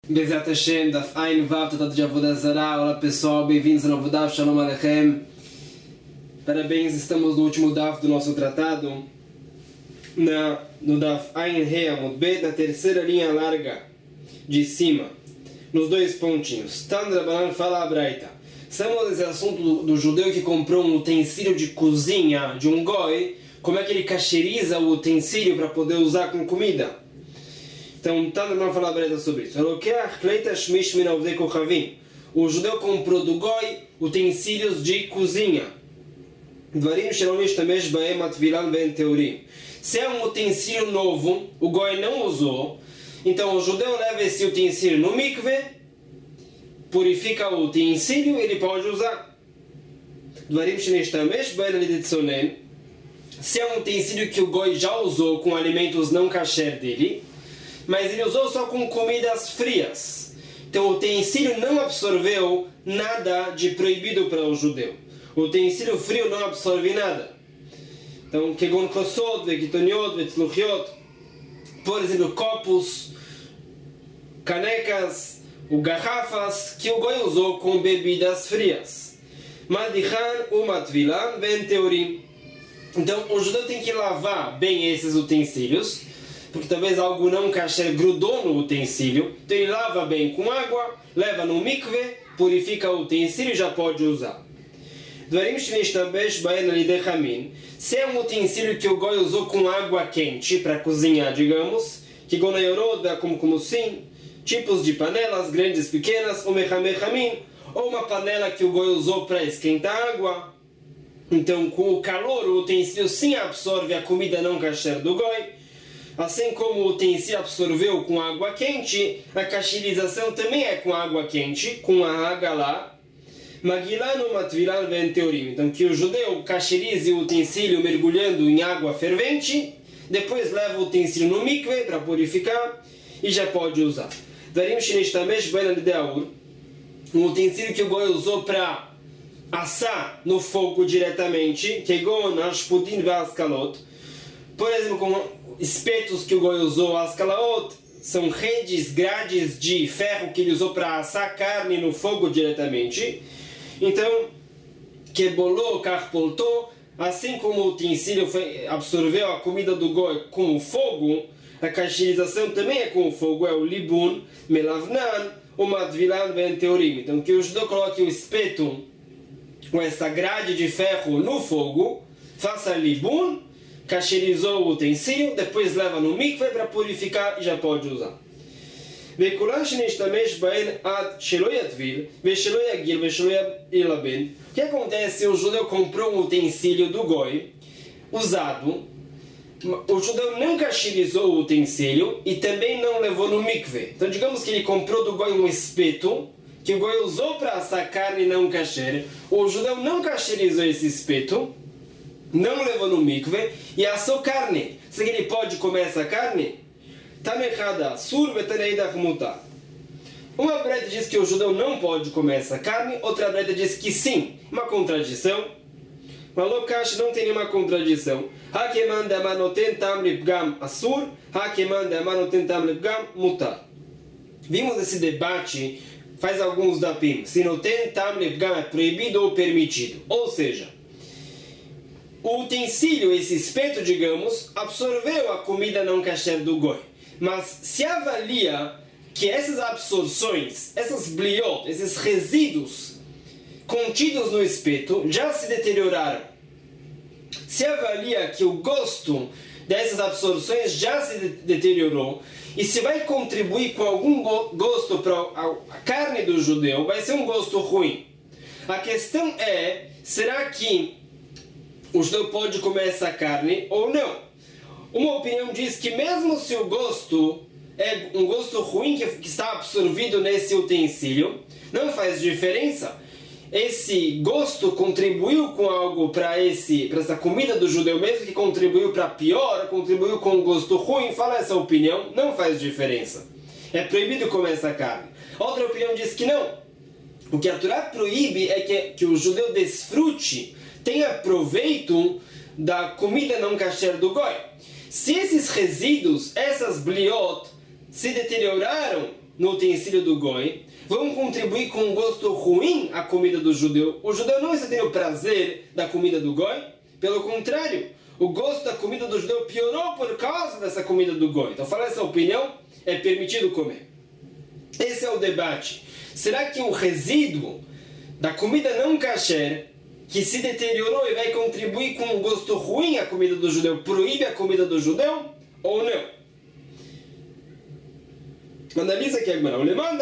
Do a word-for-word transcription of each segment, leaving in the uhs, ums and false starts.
Bezat Hashem, Daf Ain Vav, Tratado de Avodah Zarah. Olá pessoal, bem-vindos ao novo Daf, Shalom Aleichem. Parabéns, estamos no último Daf do nosso tratado, na, no Daf Ain He Amud Bet, na terceira linha larga de cima, nos dois pontinhos. Tandra Banan fala a Braita. Estamos nesse assunto do, do judeu que comprou um utensílio de cozinha de um goi, como é que ele cacheriza o utensílio para poder usar com comida. Então, Tandra Banan fala a Braita sobre isso. O judeu comprou do goi utensílios de cozinha. Se é um utensílio novo, o goi não usou, então o judeu leva esse utensílio no mikve, purifica o utensílio e ele pode usar. Se é um utensílio que o goi já usou com alimentos não kasher dele, mas ele usou só com comidas frias, então o utensílio não absorveu nada de proibido para o judeu. O utensílio frio não absorve nada. Então, kegon kosot, vekitoniot, vetzluchiot, por exemplo, copos, canecas, ou garrafas que o goi usou com bebidas frias. Madichan, umatvilan, venteorim. Então, o judeu tem que lavar bem esses utensílios, porque talvez algo não kasher grudou no utensílio. Então, ele lava bem com água, leva no mikve, purifica o utensílio e já pode usar. Se é um utensílio que o goi usou com água quente para cozinhar, digamos, que como como sim, tipos de panelas, grandes, pequenas, ou uma panela que o goi usou para esquentar água. Então, com o calor, o utensílio sim absorve a comida não kasher do goi. Assim como o utensílio absorveu com água quente, a cacherização também é com água quente, com a água lá. Magilano matvilan venteorim. Então, que o judeu cacherize o utensílio mergulhando em água fervente, depois leva o utensílio no mikve para purificar e já pode usar. Darim shinishtamesh ben alideaur. Um utensílio que o goi usou para assar no fogo diretamente, kegon ashputin ve'askalot. Por exemplo, com espetos que o goi usou, askalaot, são redes, grades de ferro que ele usou para assar carne no fogo diretamente. Então, kebolô, karpoltô, assim como o utensílio foi, absorveu a comida do goi com o fogo, a cacherização também é com o fogo, é o libun, melavnan, o madvilan venteorim. Então, que o judeu coloque o espeto, com essa grade de ferro no fogo, faça libun, cacherizou o utensílio, depois leva no mikve para purificar e já pode usar. O que acontece se o judeu comprou um utensílio do goi usado, o judeu não cacherizou o utensílio e também não levou no mikve? Então digamos que ele comprou do goi um espeto que o goi usou para assar carne não kasher, o judeu não cacherizou esse espeto, não levou no mikve e assou carne. Será que ele pode comer essa carne? Uma breta diz que o judeu não pode comer essa carne, outra breta diz que sim. Uma contradição. Malokash não tem nenhuma contradição. Hakeman de manoten tam lipgam asur, hakeman de manoten tam lipgam mutar. Vimos esse debate faz alguns dapim. Se noten tam lipgam é proibido ou permitido. Ou seja, o utensílio, esse espeto, digamos, absorveu a comida não kasher do goi. Mas se avalia que essas absorções, essas bliot, esses resíduos contidos no espeto já se deterioraram. Se avalia que o gosto dessas absorções já se de- deteriorou e se vai contribuir com algum go- gosto para a carne do judeu, vai ser um gosto ruim. A questão é, será que o judeu pode comer essa carne ou não? Uma opinião diz que mesmo se o gosto é um gosto ruim que, que está absorvido nesse utensílio, não faz diferença. Esse gosto contribuiu com algo para esse, para essa comida do judeu, mesmo que contribuiu para pior, contribuiu com um gosto ruim, fala essa opinião, não faz diferença. É proibido comer essa carne. Outra opinião diz que não. O que a Torá proíbe é que, que o judeu desfrute, tenha proveito da comida não kasher do goi. Se esses resíduos, essas bliot, se deterioraram no utensílio do goi, vão contribuir com um gosto ruim à comida do judeu. O judeu não está tendo prazer da comida do goi, pelo contrário, o gosto da comida do judeu piorou por causa dessa comida do goi. Então, fala essa opinião, é permitido comer. Esse é o debate. Será que o resíduo da comida não kasher, que se deteriorou e vai contribuir com um gosto ruim à comida do judeu, proíbe a comida do judeu ou não? Analisa aqui agora.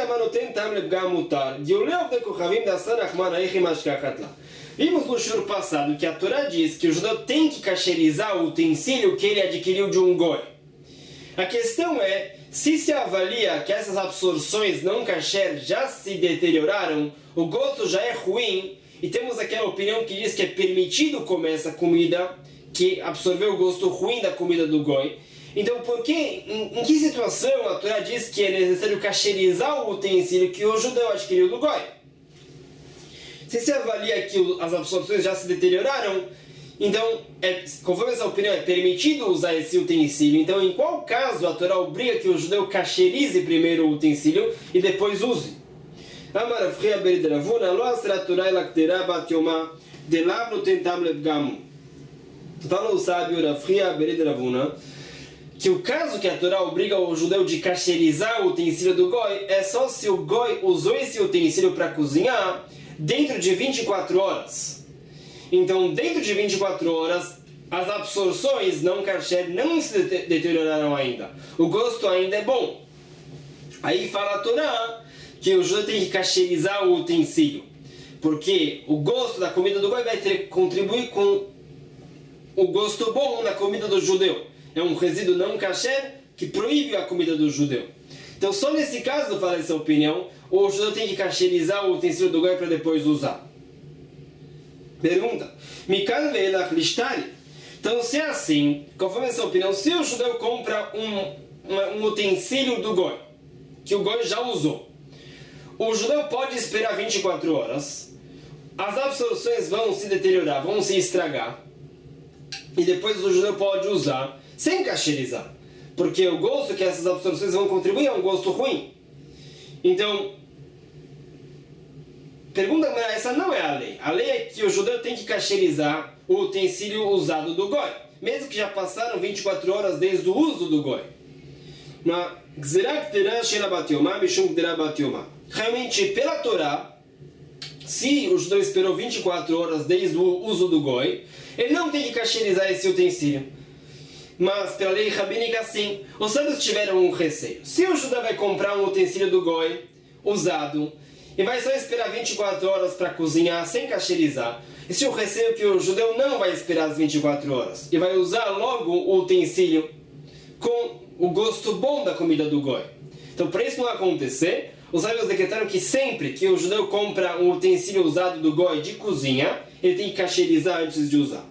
Vimos no shur passado que a Torá diz que o judeu tem que kasherizar o utensílio que ele adquiriu de um goi. A questão é, se se avalia que essas absorções não kasher já se deterioraram, o gosto já é ruim, e temos aquela opinião que diz que é permitido comer essa comida que absorveu o gosto ruim da comida do goi. Então, por que, em, em que situação a Torá diz que é necessário kasherizar o utensílio que o judeu adquiriu do goi? Se se avalia que as absorções já se deterioraram, então, é, conforme essa opinião, é permitido usar esse utensílio. Então, em qual caso a Torá obriga que o judeu kasherize primeiro o utensílio e depois use? Amar Afria Beridravuna, lo asra Torá elaktera bat yoma, delav no tentam lebgamu. Fala o sábio Afria Beridravuna, que o caso que a Torá obriga o judeu de kasherizar o utensílio do goi é só se o goi usou esse utensílio para cozinhar dentro de vinte e quatro horas. Então, dentro de vinte e quatro horas, as absorções não kasher não se deterioraram ainda. O gosto ainda é bom. Aí fala a Torá que o judeu tem que kasherizar o utensílio, porque o gosto da comida do goi vai ter, contribuir com o gosto bom na comida do judeu. É um resíduo não kasher que proíbe a comida do judeu. Então, só nesse caso, fala essa opinião, o judeu tem que kasherizar o utensílio do goi para depois usar. Pergunta. Mikan ve'elach lishtari. Então, se é assim, conforme essa opinião, se o judeu compra um, uma, um utensílio do goi, que o goi já usou, o judeu pode esperar vinte e quatro horas, as absorções vão se deteriorar, vão se estragar, e depois o judeu pode usar sem kasherizar, porque o gosto que essas absorções vão contribuir é um gosto ruim. Então, pergunta, mas essa não é a lei. A lei é que o judeu tem que kasherizar o utensílio usado do goi, mesmo que já passaram vinte e quatro horas desde o uso do goi. Realmente, pela Torá, se o judeu esperou vinte e quatro horas desde o uso do goi, ele não tem que kasherizar esse utensílio. Mas pela lei rabínica, sim. Os sábios tiveram um receio. Se o judeu vai comprar um utensílio do goi usado e vai só esperar vinte e quatro horas para cozinhar sem kasherizar, e se o receio é que o judeu não vai esperar as vinte e quatro horas e vai usar logo o utensílio com o gosto bom da comida do goi. Então, para isso não acontecer, os sábios decretaram que sempre que o judeu compra um utensílio usado do goi de cozinha, ele tem que kasherizar antes de usar.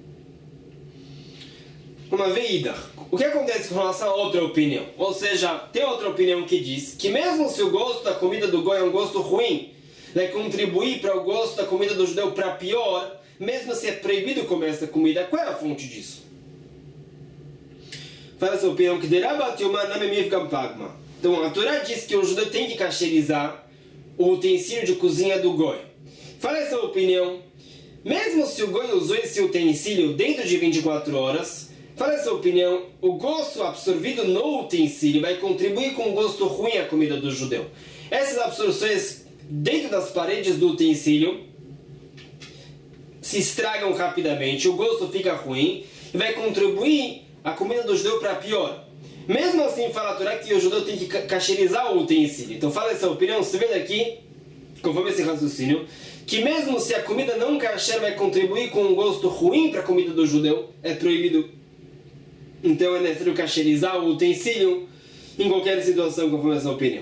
Uma veida. O que acontece com relação a outra opinião? Ou seja, tem outra opinião que diz que mesmo se o gosto da comida do goi é um gosto ruim, vai contribuir para o gosto da comida do judeu para pior, mesmo se é proibido comer essa comida. Qual é a fonte disso? Fala essa opinião que então a Torá diz que o judeu tem que kasherizar o utensílio de cozinha do goi. Fala essa opinião, mesmo se o goi usou esse utensílio dentro de vinte e quatro horas, fala essa opinião, o gosto absorvido no utensílio vai contribuir com o gosto ruim à comida do judeu. Essas absorções dentro das paredes do utensílio se estragam rapidamente, o gosto fica ruim e vai contribuir a comida do judeu para pior. Mesmo assim, fala a Torá que o judeu tem que kasherizar o utensílio. Então fala essa opinião, você vê daqui, conforme esse raciocínio, que mesmo se a comida não kasher vai contribuir com um gosto ruim para a comida do judeu, é proibido. Então é necessário kasherizar o utensílio em qualquer situação, conforme essa opinião.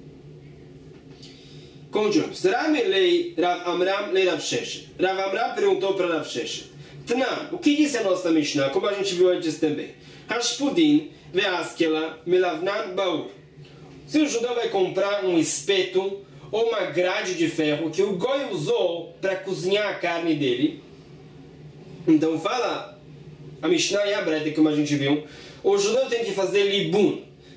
Continuamos. Rav Amram le Rav Sheshet. Rav Amram perguntou para Rav Sheshet: Tnan, o que disse a nossa Mishnah, como a gente viu antes também? Hashpudin ve'askela melavnan baur. Se o judeu vai comprar um espeto ou uma grade de ferro que o goi usou para cozinhar a carne dele, então fala a Mishnah e a Breta, como a gente viu, o judeu tem que fazer libun.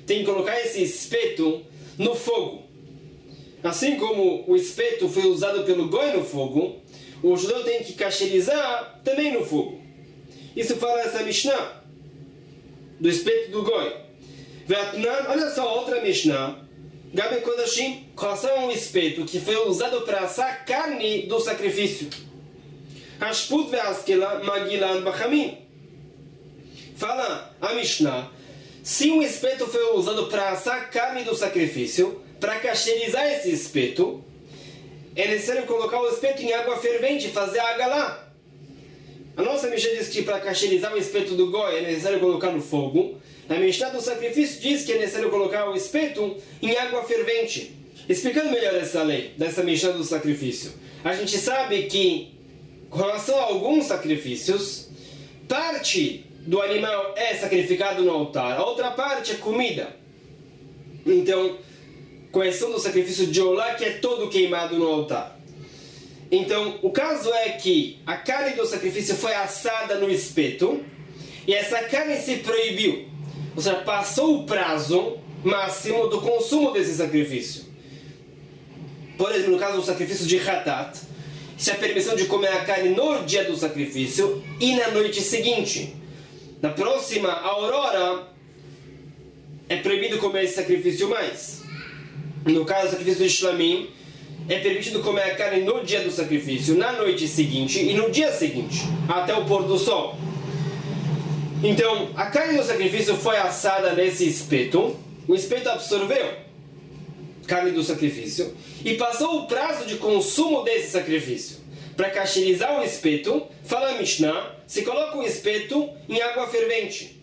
tem que colocar esse espeto no fogo. Assim como o espeto foi usado pelo goi no fogo, o judeu tem que kasherizar também no fogo. Isso fala essa Mishnah, do espeto do goi. Olha só outra Mishnah. Gabi Kodashim, com relação a um espeto que foi usado para assar carne do sacrifício. Hashput ve'askela magilan bachamim. Fala a Mishnah, se um espeto foi usado para assar carne do sacrifício, para kasherizar esse espeto, é necessário colocar o espeto em água fervente e fazer a agalá. A nossa Mishnah diz que para kasherizar o espeto do goi é necessário colocar no fogo. A Mishnah do sacrifício diz que é necessário colocar o espeto em água fervente. Explicando melhor essa lei, dessa Mishnah do sacrifício, a gente sabe que, com relação a alguns sacrifícios, parte do animal é sacrificado no altar, a outra parte é comida. Então, com exceção do sacrifício de olá, que é todo queimado no altar. Então, o caso é que a carne do sacrifício foi assada no espeto, e essa carne se proibiu. Ou seja, passou o prazo máximo do consumo desse sacrifício. Por exemplo, no caso do sacrifício de Hatat, se a permissão de comer a carne no dia do sacrifício e na noite seguinte. Na próxima aurora, é proibido comer esse sacrifício mais. No caso do sacrifício de Shlamim, é permitido comer a carne no dia do sacrifício, na noite seguinte e no dia seguinte, até o pôr do sol. Então, a carne do sacrifício foi assada nesse espeto, o espeto absorveu a carne do sacrifício e passou o prazo de consumo desse sacrifício. Para kasherizar o espeto, fala a Mishnah, se coloca o espeto em água fervente.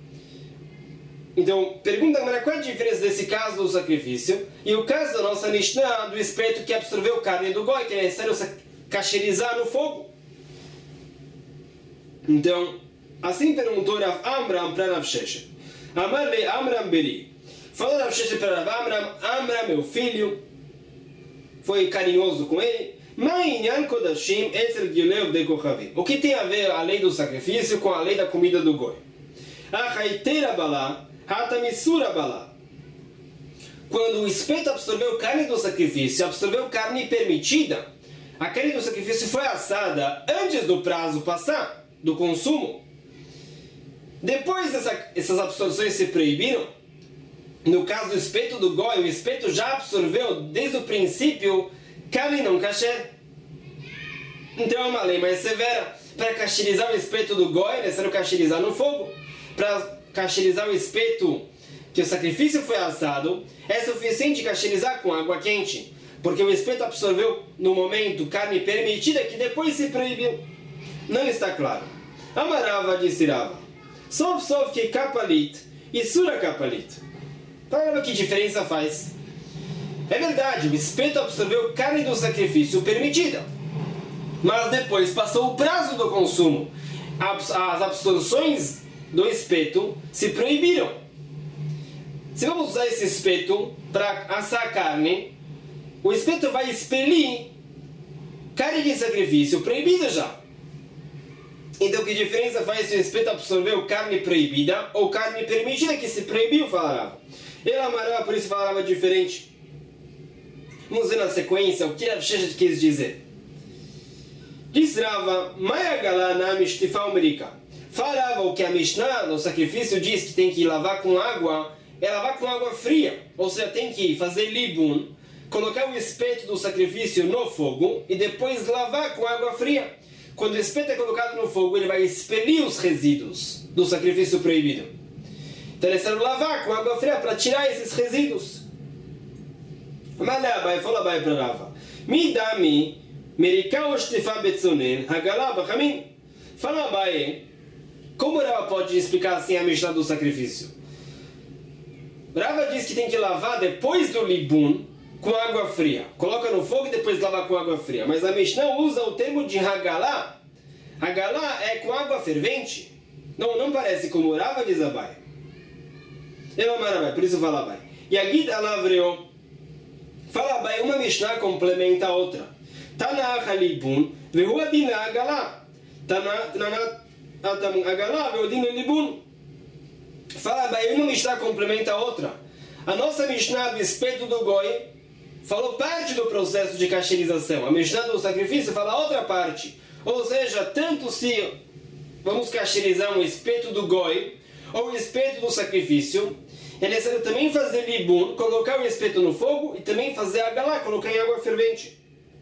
Então, pergunta, mas qual é a diferença desse caso do sacrifício e o caso da nossa Mishnah do espeto que absorveu carne do goi, que é necessário kasherizar no fogo? Então, assim perguntou Rav Amram para Rav Sheshet. Amar-lhe Amram Beri. Falou Rav Sheshet para Rav Amram, Amram, meu filho, foi carinhoso com ele. O que tem a ver a lei do sacrifício com a lei da comida do goi? Quando o espeto absorveu carne do sacrifício, absorveu carne permitida, a carne do sacrifício foi assada antes do prazo passar, do consumo. Depois essa, essas absorções se proibiram. No caso do espeto do goi, o espeto já absorveu desde o princípio carne não kasher. Então é uma lei mais severa. Para kasherizar o espeto do goi, é necessário kasherizar no fogo. Para kasherizar o espeto que o sacrifício foi assado, é suficiente kasherizar com água quente, porque o espeto absorveu no momento carne permitida que depois se proibiu. Não está claro. Amarava disse Rava, sof sof que kapalit e sura kapalit. Para que diferença faz? É verdade, o espeto absorveu carne do sacrifício permitida, mas depois passou o prazo do consumo. As absorções do espeto se proibiram. Se vamos usar esse espeto para assar carne, o espeto vai expelir carne de sacrifício proibida já. Então que diferença faz se o espeto absorveu carne proibida ou carne permitida que se proibiu, falava. Ele amarava, por isso falava diferente. Vamos ver na sequência o que Rav Sheshet quis dizer. Diz Rava, Maiagalá na Mishtifá Umrika. Falava o que a Mishnah no sacrifício diz que tem que lavar com água, é lavar com água fria. Ou seja, tem que fazer libun, colocar o espeto do sacrifício no fogo e depois lavar com água fria. Quando o espeto é colocado no fogo, ele vai expelir os resíduos do sacrifício proibido. Então é necessário lavar com água fria para tirar esses resíduos. Mas Abai falou Abai para Rava, Mi dami merikau shtifa betzonen hagalá bachamim. Fala Abai, como Rava pode explicar assim a Mishnah do sacrifício? Rava diz que tem que lavar depois do libun com água fria. Coloca no fogo e depois lava com água fria. Mas a Mishnah usa o termo de hagalá. Hagalá é com água fervente. Não, não parece como Rava diz Abai. Eu amar Abai, por isso fala Abai. E a Guida Alavreou. Fala Abai, uma Mishnah complementa a outra. Tana halibun vehu adin hagalá. Tana hagalá vehu adin libun. Fala, bem, uma Mishnah complementa a outra. A nossa Mishnah do espeto do Goi falou parte do processo de cacherização. A Mishnah do sacrifício fala outra parte. Ou seja, tanto se vamos cacherizar um espeto do Goi ou o espeto do sacrifício, é necessário também fazer libun, colocar o espeto no fogo e também fazer a galá, colocar em água fervente.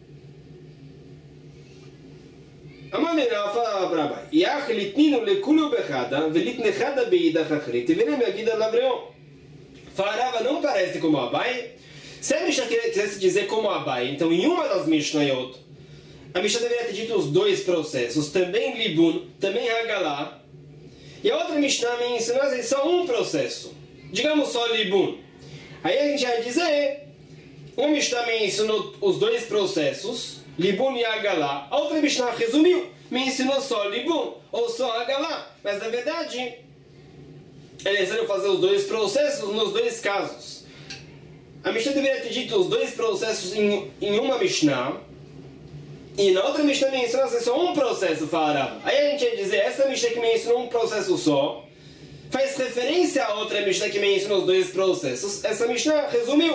A maneira fala para Abai. Yach litninu lekulu bechada, velitnechada beidach achrit, e verem a guida labreon. Farava não parece como Abai. Se a Mishnah quisesse dizer como Abai, então em uma das Mishnayot, a Mishnah deveria ter dito os dois processos, também libun, também hagalá. E a outra Mishnah me ensinasse só um processo. Digamos só libun. Aí a gente vai dizer, uma Mishnah me ensinou os dois processos, libun e hagalá. A outra Mishnah resumiu, me ensinou só libun ou só hagalá. Mas na verdade, é necessário fazer os dois processos nos dois casos. A Mishnah deveria ter dito os dois processos em, em uma Mishnah, e na outra Mishnah me ensinou só um processo, fala. Aí a gente vai dizer, essa Mishnah que me ensinou um processo só, faz referência à outra Mishnah que me ensinou os dois processos. Essa Mishnah resumiu.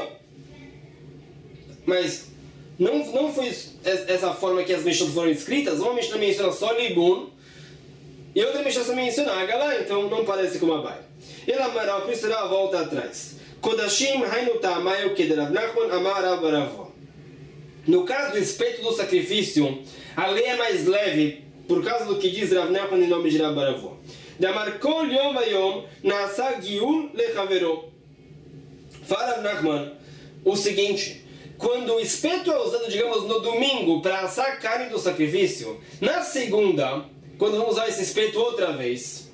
Mas não, não foi essa forma que as Mishnahs foram escritas. Uma Mishnah me ensina só libun, e outra Mishnah só me ensina hagalá, então não parece como Abai. E na moral, por isso ela volta atrás. Kodashim hainu ta'amayu kederav Nachman amar Rav Ravó. No caso do espeto do sacrifício, a lei é mais leve por causa do que diz Rav Nachman em nome de Rav Ravó. Damar kol yom vayom nasa giul lechavero. Fala Rav Nachman o seguinte: quando o espeto é usado, digamos, no domingo para assar a carne do sacrifício, na segunda, quando vamos usar esse espeto outra vez,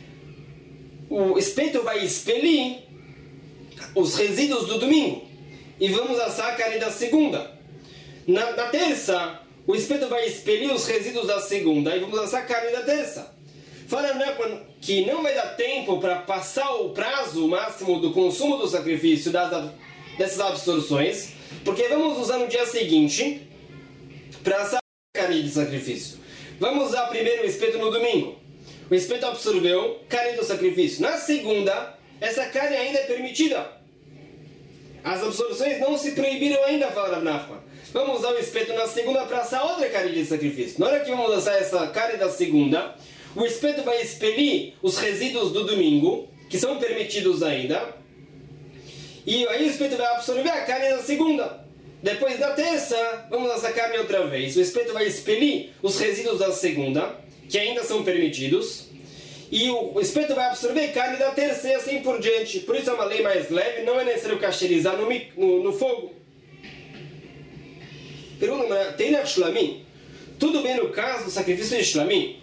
o espeto vai expelir os resíduos do domingo e vamos assar a carne da segunda. Na, na terça, o espeto vai expelir os resíduos da segunda e vamos assar a carne da terça. Fala que não vai dar tempo para passar o prazo máximo do consumo do sacrifício das, dessas absorções, porque vamos usar no dia seguinte para assar a carne de sacrifício. Vamos usar primeiro o espeto no domingo. O espeto absorveu carne do sacrifício. Na segunda, essa carne ainda é permitida. As absorções não se proibiram ainda, fala Rav Nachman. Vamos usar o espeto na segunda para assar outra carne de sacrifício. Na hora que vamos assar essa carne da segunda, o espeto vai expelir os resíduos do domingo, que são permitidos ainda, e aí o espeto vai absorver a carne da segunda. Depois da terça, vamos assar a carne outra vez. O espeto vai expelir os resíduos da segunda, que ainda são permitidos, e o espeto vai absorver carne da terça e assim por diante. Por isso é uma lei mais leve, não é necessário cacherizar no, no, no fogo. Pergunta, tem na Shlamim? Tudo bem no caso do sacrifício de Shlamim?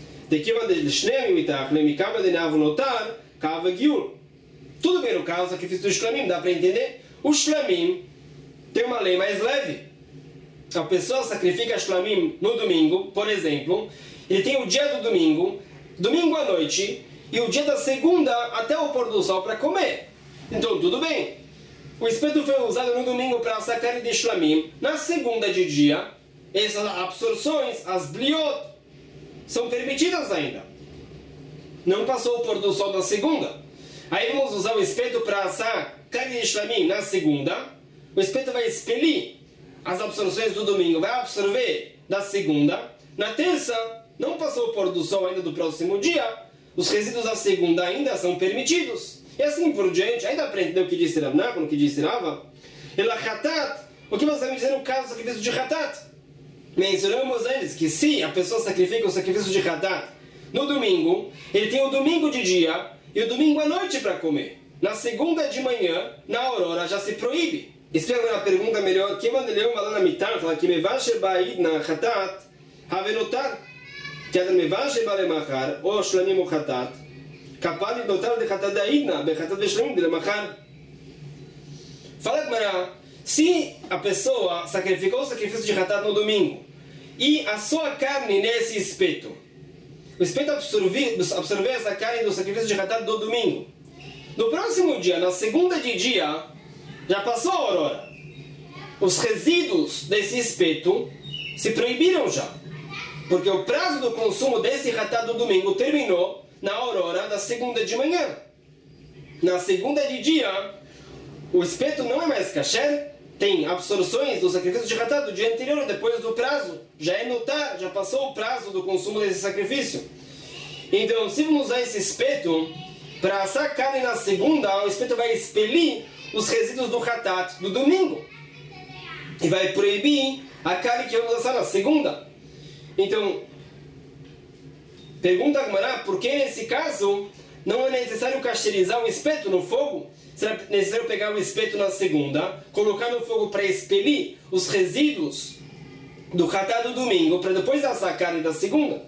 Tudo bem no caso do sacrifício de Shlamim, dá para entender? O Shlamim tem uma lei mais leve. A pessoa sacrifica Shlamim no domingo, por exemplo, ele tem o dia do domingo, domingo à noite, e o dia da segunda até o pôr do sol para comer. Então tudo bem. O espeto foi usado no domingo para assar carne de Shlamim. Na segunda de dia, essas absorções, as bliot, são permitidas ainda. Não passou o pôr do sol na segunda. Aí vamos usar o espeto para assar carne de Shlamim na segunda. O espeto vai expelir as absorções do domingo, vai absorver da segunda. Na terça, não passou o pôr do sol ainda do próximo dia. Os resíduos da segunda ainda são permitidos. E assim por diante, ainda aprendeu o que disse Rav Nachman, o que disse Rava. Ela Hatat, o que nós vamos dizer no caso do sacrifício de Hatat? Mencionamos antes que se a pessoa sacrifica o sacrifício de Hatat no domingo, ele tem o domingo de dia e o domingo à noite para comer. Na segunda de manhã, na aurora, já se proíbe. Explica uma pergunta melhor. Que mandeleu malana mitar, fala que me vasher baid na Hatat, havenotar, que a me vasher balemachar, ou shlamim o Hatat, capaz de notar de Hatat da idna, be Hatat de shlamim de lemachar. Fala Gmará, se a pessoa sacrificou o sacrifício de Hatat no domingo e assou a carne nesse espeto, o espeto absorveu absorve essa carne do sacrifício de Hatat do domingo. No próximo dia, na segunda de dia, já passou a aurora. Os resíduos desse espeto se proibiram já, porque o prazo do consumo desse Hatat do domingo terminou na aurora da segunda de manhã. na segunda de dia, o espeto não é mais kasher, tem absorções do sacrifício de Hatat do dia anterior, depois do prazo. Já é notar, já passou o prazo do consumo desse sacrifício. Então, se vamos usar esse espeto para assar carne na segunda, o espeto vai expelir os resíduos do Hatat do domingo. E vai proibir a carne que vamos assar na segunda. Então, pergunta a Gemara, por que nesse caso não é necessário cacherizar o espeto no fogo? Será necessário pegar o espeto na segunda, colocar no fogo para expelir os resíduos do Hatat do domingo, para depois assar a carne da segunda?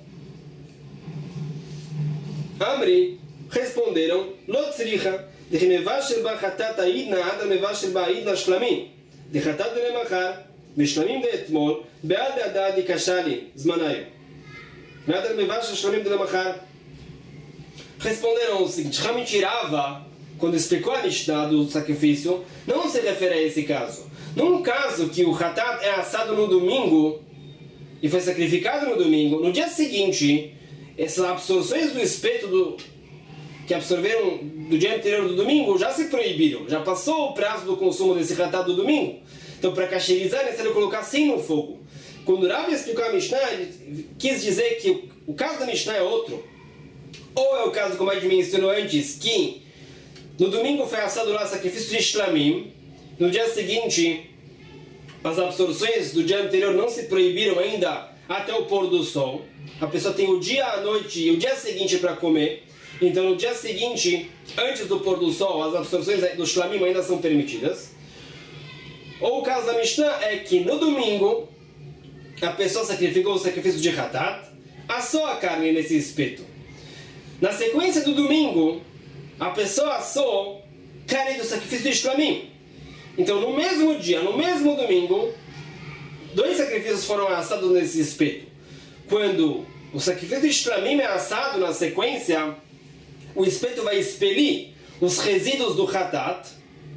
Amri responderam, Lo tzricha, de que mevashel ba Hatat aidna ada mevashel ba aidna shlamim, de Hatat de lemachar, בשלמים לאתמול, בעד הדעת יקשה לי, זמן היום. ועד המבש השלמים de למחר. Responderam o seguinte, Rami tirava, quando explicou a Mishnah do sacrifício, não se refere a esse caso. Num caso que o Hatat é assado no domingo, e foi sacrificado no domingo, no dia seguinte, essas absorções do espeto do, que absorveram do dia anterior do domingo, já se proibiram, já passou o prazo do consumo desse Hatat do domingo. Então, para cacherizar, é necessário colocar sem no fogo. Quando o Rabi explicou a Mishnah, ele quis dizer que o, o caso da Mishnah é outro. Ou é o caso, como a gente mencionou antes, que no domingo foi assado lá o sacrifício de Shlamim, no dia seguinte, as absorções do dia anterior não se proibiram ainda até o pôr do sol. A pessoa tem o dia, a noite e o dia seguinte para comer. Então, no dia seguinte, antes do pôr do sol, as absorções do Shlamim ainda são permitidas. Ou o caso da Mishnah é que no domingo a pessoa sacrificou o sacrifício de Hatat, assou a carne nesse espeto. Na sequência do domingo, a pessoa assou carne do sacrifício de Shlamim. Então, no mesmo dia, no mesmo domingo, dois sacrifícios foram assados nesse espeto. Quando o sacrifício de Shlamim é assado na sequência, o espeto vai expelir os resíduos do Hatat,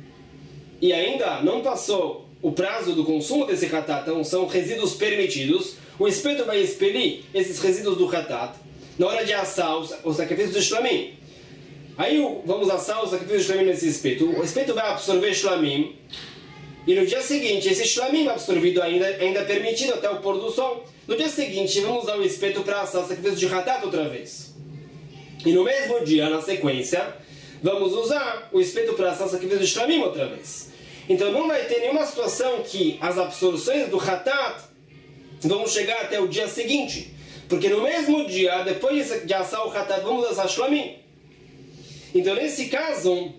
e ainda não passou o prazo do consumo desse Hatat, então são resíduos permitidos, o espeto vai expelir esses resíduos do Hatat na hora de assar o sacrifício de Shlamim. Aí vamos assar o sacrifício de Shlamim nesse espeto. O espeto vai absorver Shlamim, e no dia seguinte, esse Shlamim absorvido ainda, ainda é permitido até o pôr do sol. No dia seguinte, vamos usar o espeto para assar o sacrifício de Hatat outra vez. E no mesmo dia, na sequência, vamos usar o espeto para assar o sacrifício de Shlamim outra vez. Então não vai ter nenhuma situação que as absorções do Hatat vão chegar até o dia seguinte. Porque no mesmo dia, depois de assar o Hatat, vamos assar Shlamim. Então nesse caso,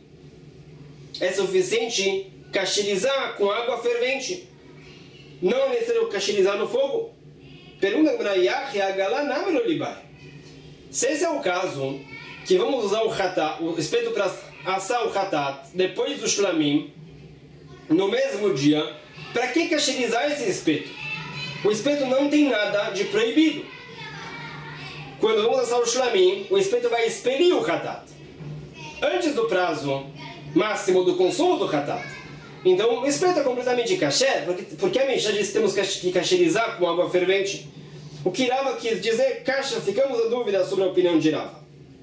é suficiente cacherizar com água fervente. Não é necessário cacherizar no fogo. Pergunta para Yach, Agalá, Namelo Libai. Se esse é o caso, que vamos usar o Hatat, o espeto para assar o Hatat, depois do Shlamim, no mesmo dia, para que cacherizar esse espeto? O espeto não tem nada de proibido. Quando vamos assar o Shlamim, o espeto vai expelir o Hatat antes do prazo máximo do consumo do Hatat. Então, o espeto é completamente kasher, porque, porque a Mishnah disse que temos que cacherizar com água fervente. O que Rava quis dizer, kasha, ficamos a dúvida sobre a opinião de Rava.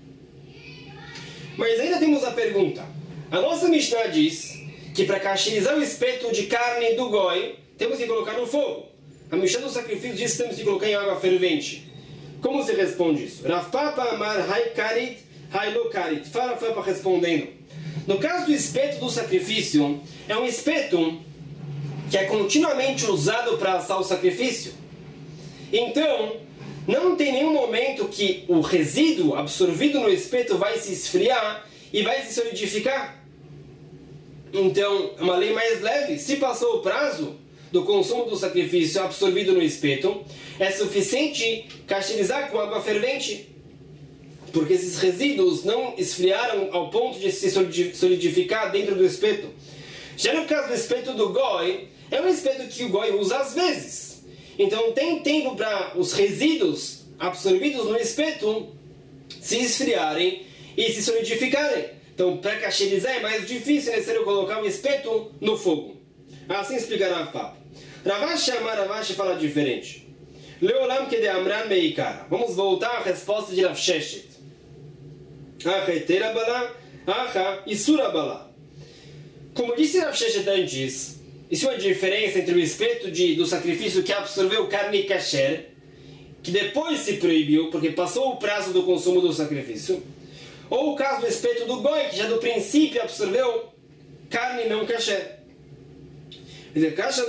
Mas ainda temos a pergunta. A nossa Mishnah diz que para cacherizar o espeto de carne do goi, temos que colocar no fogo. A Mishnah do sacrifício diz que temos que colocar em água fervente. Como se responde isso? Rav Papa Amar Hai Karit, Hai Lo Karit. Fala Rav Papa respondendo. No caso do espeto do sacrifício, é um espeto que é continuamente usado para assar o sacrifício. Então, não tem nenhum momento que o resíduo absorvido no espeto vai se esfriar e vai se solidificar. Então, é uma lei mais leve. Se passou o prazo do consumo do sacrifício absorvido no espeto, é suficiente cacherizar com água fervente, porque esses resíduos não esfriaram ao ponto de se solidificar dentro do espeto. Já no caso do espeto do goi, é um espeto que o goi usa às vezes. Então tem tempo para os resíduos absorvidos no espeto se esfriarem e se solidificarem. Então, para cacherizar é mais difícil, é necessário colocar o espeto no fogo. Assim explicará Rav Papa. Ravashi Amar Ravashi fala diferente. Leolam que de Amran meikara. Vamos voltar à resposta de Rav Sheshet. Achetera bala Aha, Isura Balá. Como disse Rav Sheshet antes, isso é uma diferença entre o espeto de, do sacrifício que absorveu carne kasher, que depois se proibiu, porque passou o prazo do consumo do sacrifício, ou o caso do espeto do goi, que já do princípio absorveu carne não kasher. Se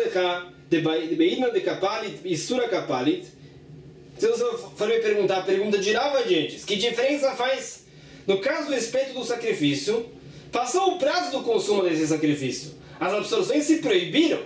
você for me perguntar a pergunta de Rav antes, que diferença faz no caso do espeto do sacrifício? Passou o prazo do consumo desse sacrifício, as absorções se proibiram.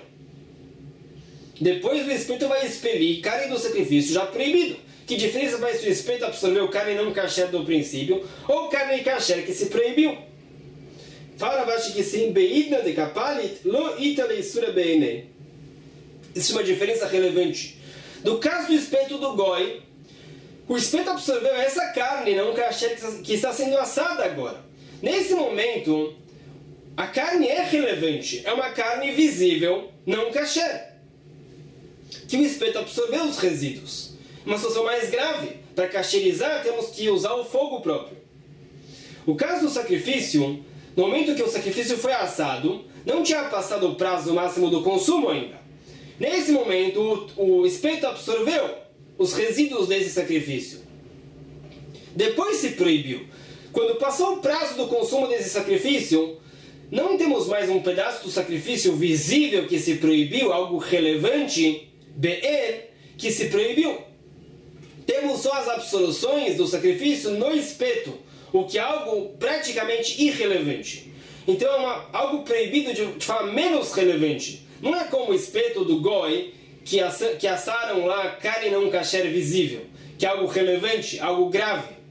Depois o espeto vai expelir carne do sacrifício já proibido. Que diferença faz se o espeto absorveu carne não kasher do princípio ou carne kasher que se proibiu? Fala abaixo que sim, beidna de kapalit lo ita leisura beine. Isso é uma diferença relevante. No caso do espeto do goi, o espeto absorveu essa carne não kasher que está sendo assada agora. Nesse momento, a carne é relevante, é uma carne visível, não kasher, que o espeto absorveu os resíduos. Uma situação mais grave, para kasherizar temos que usar o fogo próprio. O caso do sacrifício, no momento que o sacrifício foi assado, não tinha passado o prazo máximo do consumo ainda. Nesse momento, o, o espeto absorveu os resíduos desse sacrifício. Depois se proibiu. Quando passou o prazo do consumo desse sacrifício, não temos mais um pedaço do sacrifício visível que se proibiu, algo relevante, be'en, que se proibiu. Temos só as absoluções do sacrifício no espeto, o que é algo praticamente irrelevante. Então é uma, algo proibido de, de forma menos relevante. Não é como o espeto do goi, que, assa, que assaram lá carne não kasher visível, que é algo relevante, algo grave.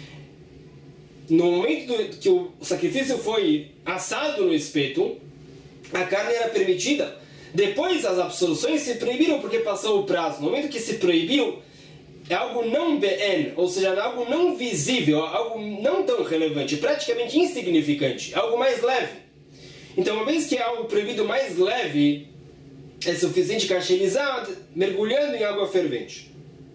No momento do, que o sacrifício foi assado no espeto, a carne era permitida. Depois as absoluções se proibiram porque passou o prazo. No momento que se proibiu, é algo não be'en, ou seja, algo não visível, algo não tão relevante, praticamente insignificante, algo mais leve. Então, uma vez que é algo proibido mais leve, é suficiente kasherizar mergulhando em água fervente.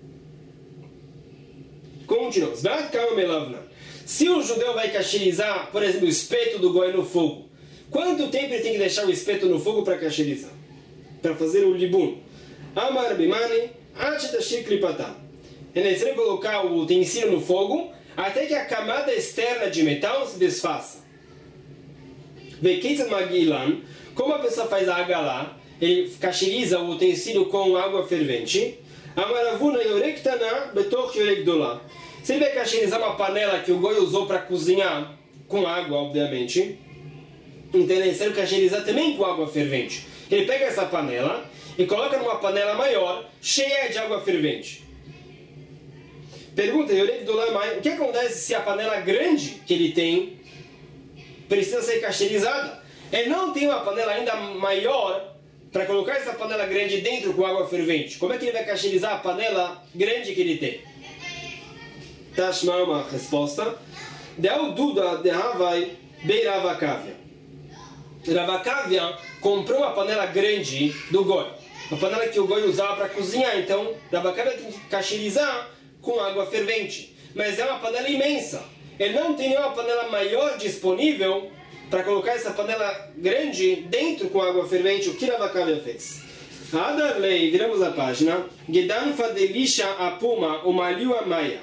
Continuamos. Se o judeu vai kasherizar, por exemplo, o espeto do goi no fogo, quanto tempo ele tem que deixar o espeto no fogo para kasherizar? Para fazer o libun? Amar bimani, achetashir klipatá. É necessário colocar o utensílio no fogo até que a camada externa de metal se desfaça. Vekitzat magilan, como a pessoa faz a agalá, ele kasheriza o utensílio com água fervente. Amaravuna yorektana betoch yorekdolá. Se ele vai kasherizar uma panela que o goi usou para cozinhar, com água, obviamente, então é necessário kasherizar também com água fervente. Ele pega essa panela e coloca numa panela maior, cheia de água fervente. Pergunta, o que acontece se a panela grande que ele tem precisa ser kasherizada? Ele não tem uma panela ainda maior para colocar essa panela grande dentro com água fervente. Como é que ele vai kasherizar a panela grande que ele tem? Tashma, uma resposta. Deu duda de Havai bei Ravakavia. Ravakavia comprou uma panela grande do goi. Uma panela que o goi usava para cozinhar. Então, Ravakavia tem que kasherizar com água fervente. Mas é uma panela imensa. Ele não tem nenhuma panela maior disponível para colocar essa panela grande dentro com água fervente. O que Ravakavia fez? Adarlei, viramos a página. Gedanfa delisha apuma umaliu amaya.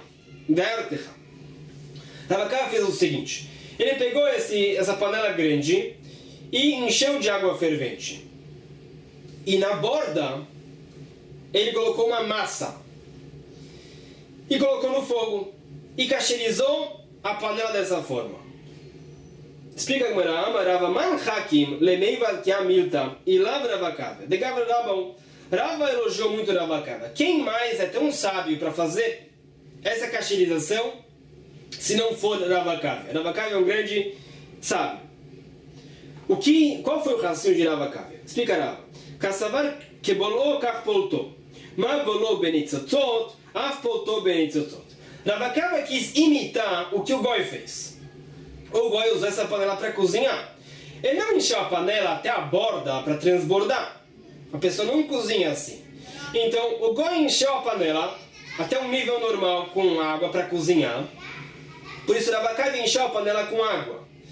Ravakavia fez o seguinte. Ele pegou esse, essa panela grande e encheu de água fervente. E na borda, ele colocou uma massa. E colocou no fogo. E kasherizou a panela dessa forma. Explica a Gemara, Amarava man hakim lemeivad ki amilta ilav Ravakavia. De Gavra Rabão. Rava elogiou muito Ravakavia. Quem mais é tão sábio para fazer essa kasherização se não for Ravakavia? Ravakavia é um grande sábio. O que, qual foi o raciocínio de Ravakavia? Explica Rava. Kassavar kebolou kach poltou. Ma bolou benitzotzot, af poltou benitzotzot. Ravakavia quis imitar o que o goi fez. O goi usou essa panela para cozinhar. Ele não encheu a panela até a borda para transbordar. A pessoa não cozinha assim. Então, o goi encheu a panela até um nível normal com água para cozinhar. Por isso, Ravakavia encheu a panela com água.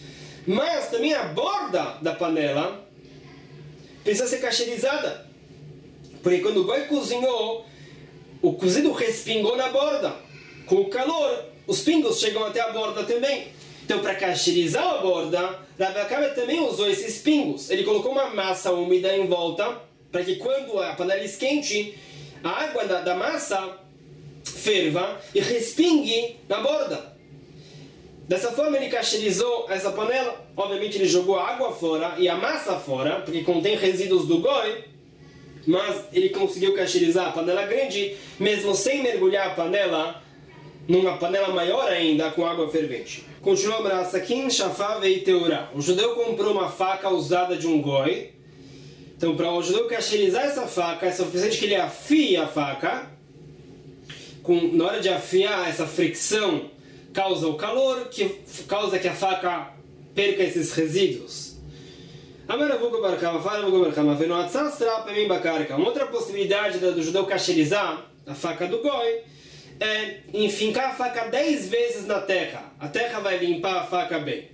Mas também a borda da panela precisa ser cacherizada. Porque quando o goi cozinhou, o cozido respingou na borda. Com o calor, os pingos chegam até a borda também. Então, para cacherizar a borda, Rav Akava também usou esses pingos. Ele colocou uma massa úmida em volta, para que quando a panela esquente, a água da, da massa ferva e respingue na borda. Dessa forma ele cacherizou essa panela. Obviamente ele jogou a água fora e a massa fora, porque contém resíduos do goi, mas ele conseguiu cacherizar a panela grande, mesmo sem mergulhar a panela numa panela maior ainda, com água fervente. Continua a Sakin, Shafav e Teurá. O judeu comprou uma faca usada de um goi. Então, para o judeu cacherizar essa faca, é suficiente que ele afie a faca. Com, na hora de afiar, essa fricção causa o calor, que causa que a faca perca esses resíduos. Uma outra possibilidade do judeu cacherizar a faca do goi é enfincar a faca dez vezes na terra. A terra vai limpar a faca bem.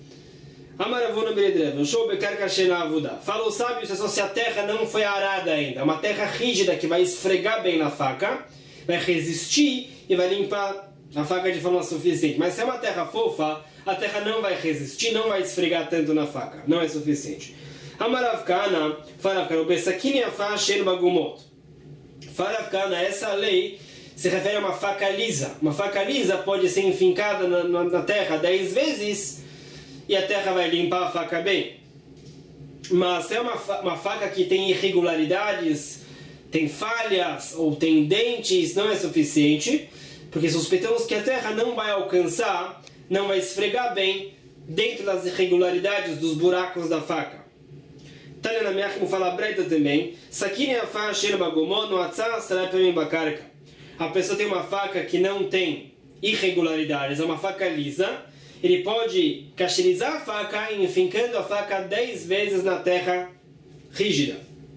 Fala o sábio, só se a terra não foi arada ainda. É uma terra rígida que vai esfregar bem na faca, vai resistir e vai limpar a faca de forma suficiente. Mas se é uma terra fofa, a terra não vai resistir, não vai esfregar tanto na faca. Não é suficiente. Amaravkana, Faravkana, o Bessakin e a Fashen Bagumot. Faravkana, essa lei se refere a uma faca lisa. Uma faca lisa pode ser enfincada na, na, na terra dez vezes e a terra vai limpar a faca bem. Mas se é uma, uma faca que tem irregularidades, tem falhas ou tem dentes, não é suficiente, porque suspeitamos que a terra não vai alcançar, não vai esfregar bem dentro das irregularidades dos buracos da faca. Tânia na minha como fala breta também, Sakine a faca bagomó no atzá sarapemim bakarka. A pessoa tem uma faca que não tem irregularidades, é uma faca lisa, ele pode cacherizar a faca enfincando a faca dez vezes na terra rígida.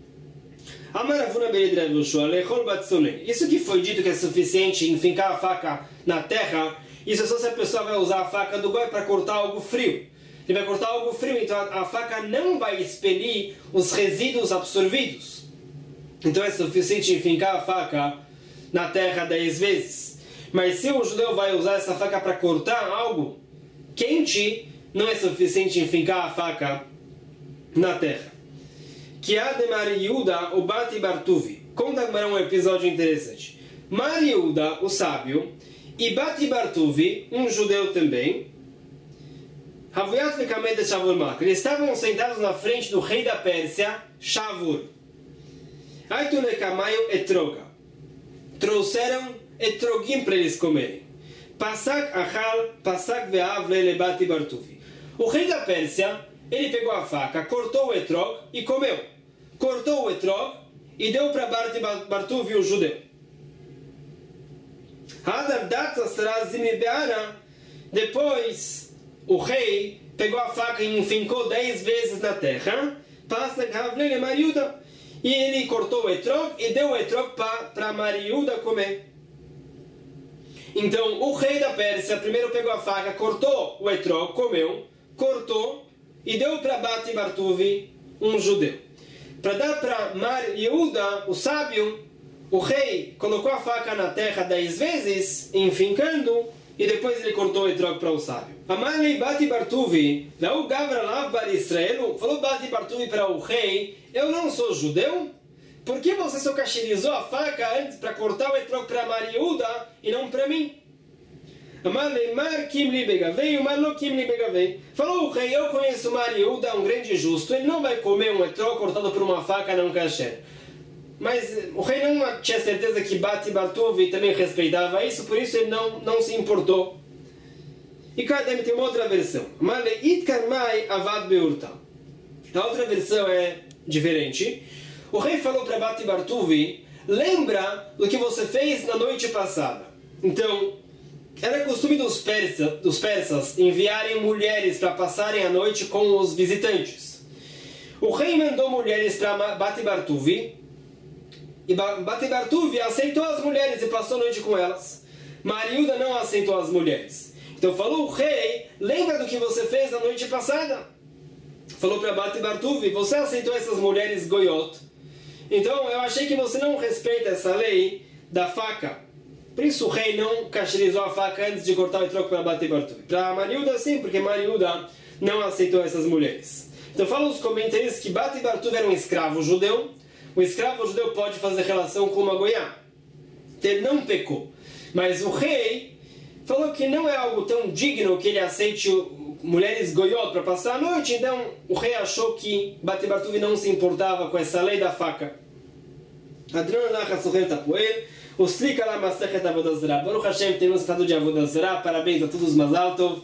Isso que foi dito que é suficiente enfincar a faca na terra, isso é só se a pessoa vai usar a faca do goi para cortar algo frio. Ele vai cortar algo frio, então a, a faca não vai expelir os resíduos absorvidos. Então é suficiente enfincar a faca na terra dez vezes. Mas se o judeu vai usar essa faca para cortar algo quente, não é suficiente enfincar a faca na terra. Que há de Mariuda, o Bati Bartuvi. Conta para um episódio interessante. Mariuda, o sábio, e Bati Bartuvi, um judeu também, eles estavam sentados na frente do rei da Pérsia, Shavur. Trouxeram etrogim para eles comerem. Pasak achal, pasak ve'av lebati bartuvi. O rei da Pérsia, ele pegou a faca, cortou o etrog e comeu. Cortou o etrog e deu para Bati Bartuvi, o judeu. Depois, o rei pegou a faca e enfincou dez vezes na terra. E ele cortou o etrog e deu o etrog para Mariuda comer. Então, o rei da Pérsia primeiro pegou a faca, cortou o etrog, comeu, cortou e deu para Bati Bartuvi, um judeu. Para dar para Mariuda, o sábio, o rei colocou a faca na terra dez vezes, enfincando, e depois ele cortou o etrog para o sábio. Amalei Bati Bartuvi, Lau Gavra Lav Bar Israel, falou Bati Bartuvi para o rei, eu não sou judeu? Por que você só cacherizou a faca antes para cortar o etrog para Mariuda e não para mim? Amalei Mar Kimli Begavei, Mar Lo Kimli Begavei. Falou o rei, eu conheço Mariuda, um grande justo, ele não vai comer um etrog cortado por uma faca não kasher. Mas o rei não tinha certeza que Bati Bartuvi também respeitava isso, por isso ele não, não se importou. E cada tem uma outra versão. A outra versão é diferente. O rei falou para Bati Bartuvi, lembra do que você fez na noite passada. Então, era costume dos, persa, dos persas enviarem mulheres para passarem a noite com os visitantes. O rei mandou mulheres para Bati Bartuvi, e Bati Bartuvi aceitou as mulheres e passou a noite com elas. Mariuda não aceitou as mulheres. Então falou o rei, lembra do que você fez na noite passada? Falou para Bati Bartuvi, você aceitou essas mulheres goiot. Então eu achei que você não respeita essa lei da faca. Por isso o rei não cacherizou a faca antes de cortar o troco para Bati Bartuvi. Para Mariuda sim, porque Mariuda não aceitou essas mulheres. Então falam os comentaristas que Bati Bartuvi era um escravo judeu. O escravo judeu pode fazer relação com uma goiá. Ele não pecou. Mas o rei falou que não é algo tão digno que ele aceite mulheres goiot para passar a noite. Então o rei achou que Bati Bartuvi não se importava com essa lei da faca. Adriano Nacha Socher Tapuel, explica lá Masechet Avodah Zarah. Baruch Hashem, temos estado de Avodah Zarah. Parabéns a todos os Mazal.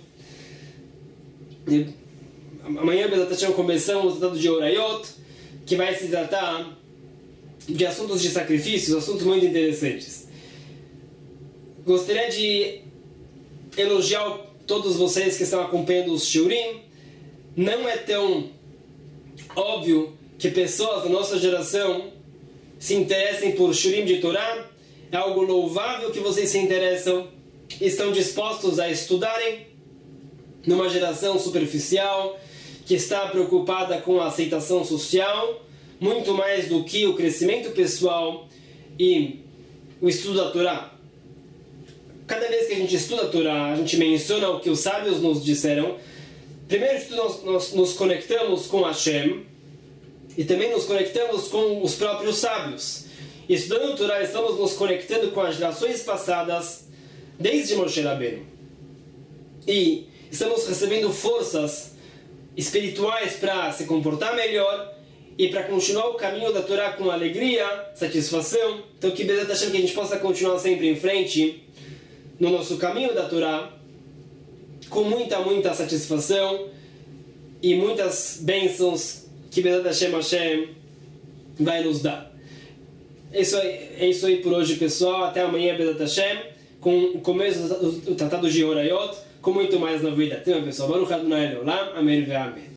Amanhã, Bezat Hashem, começamos o tratado de Orayot, que vai se tratar de assuntos de sacrifícios, assuntos muito interessantes. Gostaria de elogiar todos vocês que estão acompanhando os Shurim. Não é tão óbvio que pessoas da nossa geração se interessem por Shurim de Torá. É algo louvável que vocês se interessam e estão dispostos a estudarem numa geração superficial que está preocupada com a aceitação social muito mais do que o crescimento pessoal e o estudo da Torá. Cada vez que a gente estuda a Torá, a gente menciona o que os sábios nos disseram. Primeiro de tudo, nós, nós nos conectamos com Hashem e também nos conectamos com os próprios sábios. Estudando a Torá, estamos nos conectando com as gerações passadas, desde Moshe Rabbeinu. E estamos recebendo forças espirituais para se comportar melhor e para continuar o caminho da Torá com alegria, satisfação. Então que Bezat Hashem, que a gente possa continuar sempre em frente no nosso caminho da Torá com muita, muita satisfação e muitas bênçãos que Bezat Hashem, Hashem vai nos dar. É isso aí, é isso aí por hoje, pessoal. Até amanhã, Bezat Hashem, com o começo do Tratado de Orayot, com muito mais novidade. Então, pessoal, Baruch Adonai Leolam, Amém ve Amém.